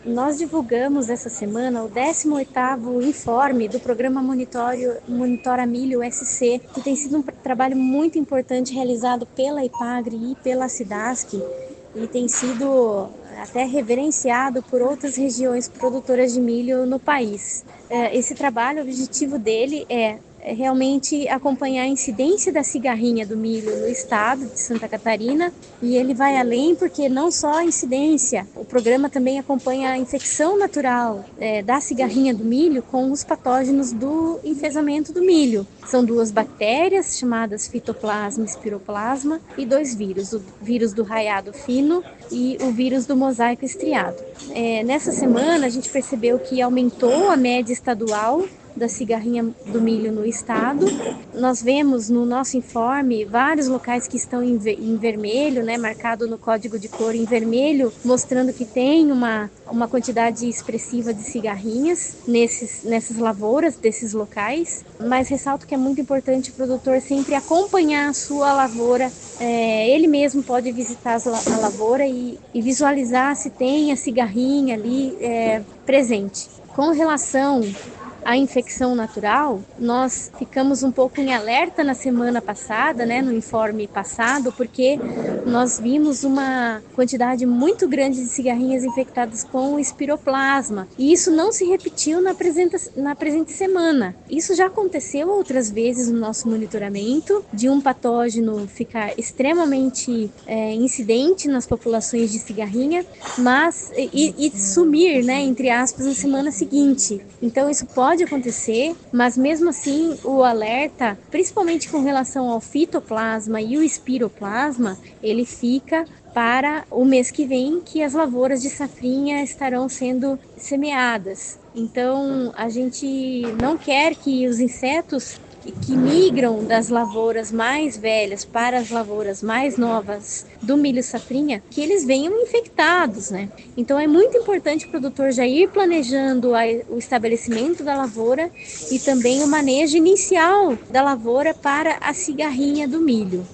Nós divulgamos essa semana o 18º informe do programa Monitora Milho SC, que tem sido um trabalho muito importante realizado pela Ipagre e pela Cidasc, e tem sido até reverenciado por outras regiões produtoras de milho no país. Esse trabalho, o objetivo dele é realmente acompanhar a incidência da cigarrinha do milho no estado de Santa Catarina, e ele vai além porque não só a incidência, o programa também acompanha a infecção natural da cigarrinha do milho com os patógenos do enfesamento do milho. São 2 bactérias chamadas Fitoplasma e Spiroplasma e 2 vírus, o vírus do raiado fino e o vírus do mosaico estriado. Nessa semana a gente percebeu que aumentou a média estadual da cigarrinha do milho no estado. Nós vemos no nosso informe vários locais que estão em vermelho, né, marcado no código de cor em vermelho, mostrando que tem uma quantidade expressiva de cigarrinhas nessas lavouras desses locais. Mas ressalto que é muito importante o produtor sempre acompanhar a sua lavoura. Ele mesmo pode visitar a lavoura e visualizar se tem a cigarrinha ali presente. Com relação a infecção natural, nós ficamos um pouco em alerta na semana passada, né, no informe passado, porque nós vimos uma quantidade muito grande de cigarrinhas infectadas com espiroplasma, e isso não se repetiu na presente semana. Isso já aconteceu outras vezes no nosso monitoramento, de um patógeno ficar extremamente incidente nas populações de cigarrinha, mas e sumir, né, entre aspas, na semana seguinte. Então isso pode acontecer, mas mesmo assim o alerta, principalmente com relação ao fitoplasma e o espiroplasma, ele fica para o mês que vem, que as lavouras de safrinha estarão sendo semeadas. Então a gente não quer que os insetos que migram das lavouras mais velhas para as lavouras mais novas do milho safrinha, que eles venham infectados, né? Então é muito importante o produtor já ir planejando o estabelecimento da lavoura e também o manejo inicial da lavoura para a cigarrinha do milho.